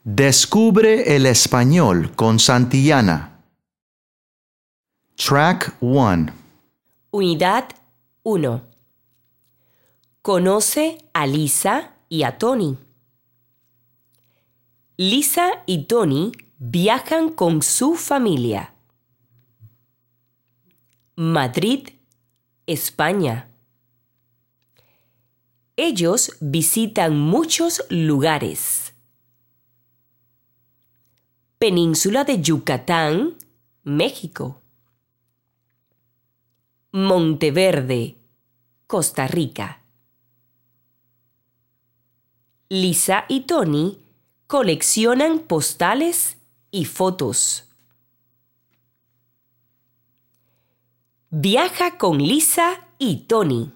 Descubre el español con Santillana. Track 1. Unidad 1. Conoce a Lisa y a Tony. Lisa y Tony viajan con su familia. Madrid, España. Ellos visitan muchos lugares. Península de Yucatán, México. Monteverde, Costa Rica. Lisa y Tony coleccionan postales y fotos. Viaja con Lisa y Tony.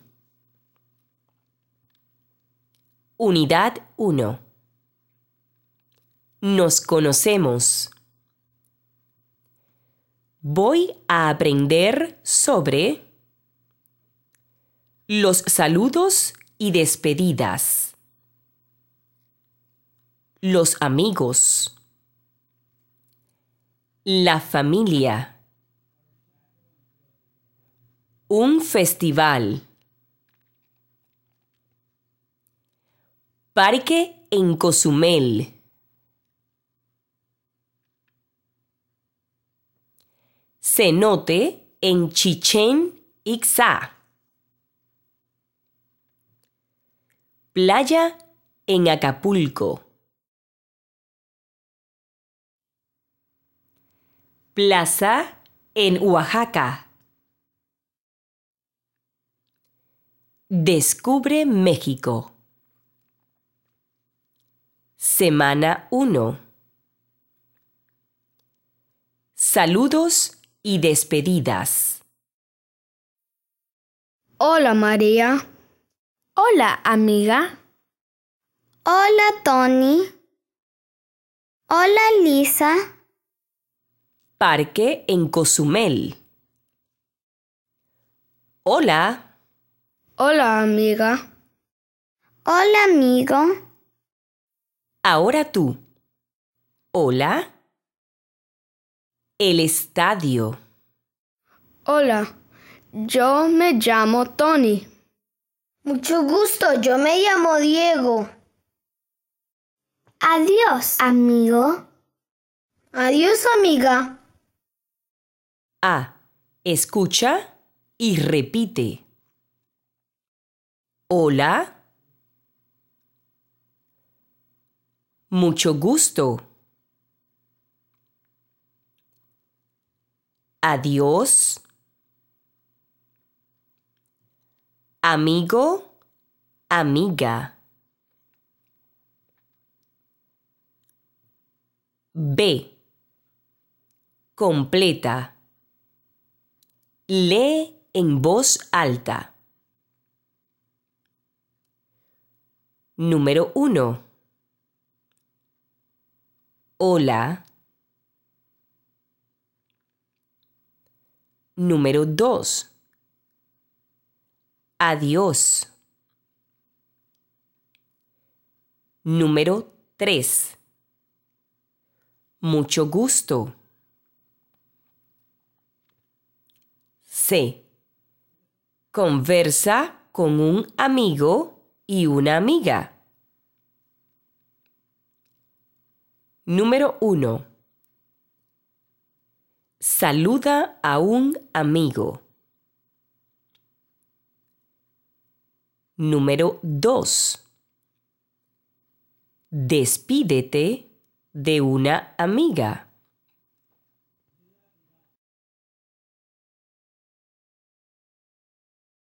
Unidad 1. Nos conocemos. Voy a aprender sobre los saludos y despedidas. Los amigos. La familia. Un festival. Parque en Cozumel. Cenote en Chichén Itzá. Playa en Acapulco. Plaza en Oaxaca. Descubre México. Semana 1. Saludos y despedidas. Hola, María. Hola, amiga. Hola, Tony. Hola, Lisa. Parque en Cozumel. Hola. Hola, amiga. Hola, amigo. Ahora tú. Hola. El estadio. Hola, yo me llamo Tony. Mucho gusto, yo me llamo Diego. Adiós, amigo. Adiós, amiga. A. Escucha y repite. Hola. Mucho gusto. Adiós. Amigo, amiga. B. Completa. Lee en voz alta. Número 1. Hola. Número 2. Adiós. Número 3. Mucho gusto. C. Conversa con un amigo y una amiga. Número 1. Saluda a un amigo. Número 2. Despídete de una amiga.